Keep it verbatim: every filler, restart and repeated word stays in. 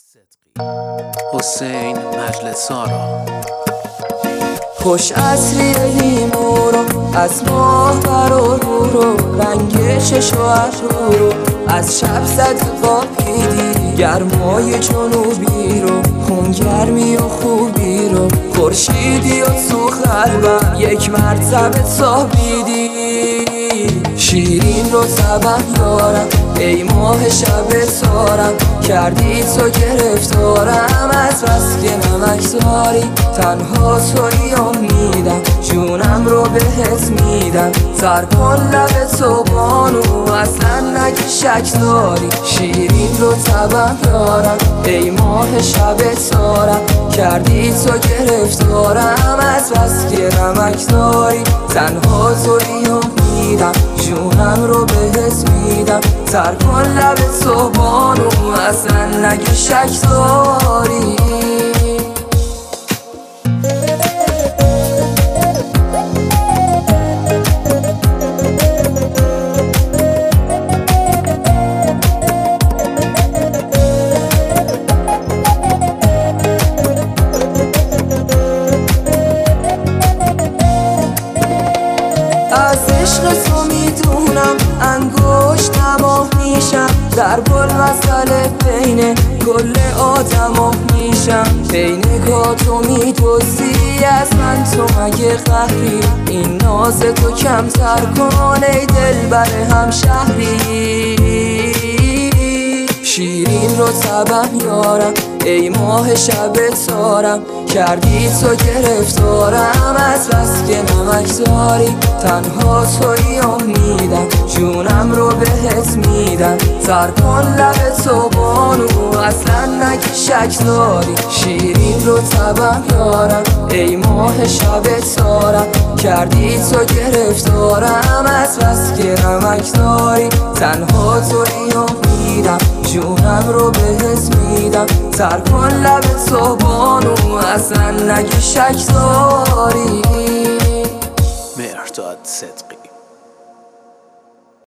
صدقی حسین مجلسارا. خوش عصری لیمو رو از ماه برو رو رو، رنگ چشم و ابرو رو از شب زد قاپیدی، گرمای جنوبی رو خونگرمی و خوبی رو خورشیدی و تو قلبم یک مرتبه تابیدی. شیرین رو طبع دارم ای ماه شب تارم، کردی تو گرفتارم از بس که نمکداری. تنها توی امیدم جونم رو بهت میدم، سر کن لب تو بانو اصلا نگی شک داری. شیرین رو طبع دارم ای ماه شب تارم، کردی تو گرفتارم از بس که نمکداری. تنها توی امیدم جونم رو بهت میدم، سر کن لب تو بانو اصلا نگی شک داری. از عشق تو میدونم انگشت نماه میشم، در بل مسئله بین کل آدما میشم. ای نگاه تو میدوزی از من تو مگه قهری، این ناز تو کمتر کن ای دل بر هم شهری. شیرین رو طبع یارم ای ماه شب تارم، کردی تو گرفتارم از بس که نمکداری. تنها توی امیدم جونم رو بهت میدم، سر کن لب تو بانو اصلا نگی شک داری. شیرین رو طبع یارم ای ماه شب تارم، کردی تو گرفتارم از بس که نمکداری. تنها توی امیدم جونم رو بهت میدم، سر کن لب تو بانو اصلا نگی شک داری. مهرداد صدقی.